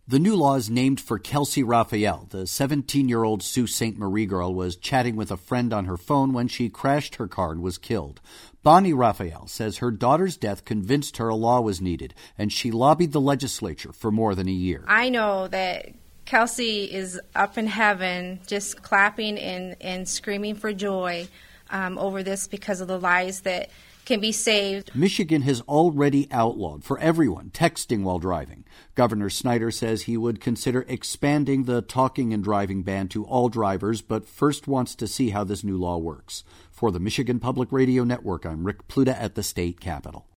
The new law is named for Kelsey Raphael. The 17-year-old Sault Ste. Marie girl was chatting with a friend on her phone when she crashed her car and was killed. Bonnie Raphael says her daughter's death convinced her a law was needed, and she lobbied the legislature for more than a year. I know that Kelsey is up in heaven just clapping and screaming for joy over this because of the lives that can be saved. Michigan has already outlawed for everyone texting while driving. Governor Snyder says he would consider expanding the talking and driving ban to all drivers, but first wants to see how this new law works. For the Michigan Public Radio Network, I'm Rick Pluta at the state capitol.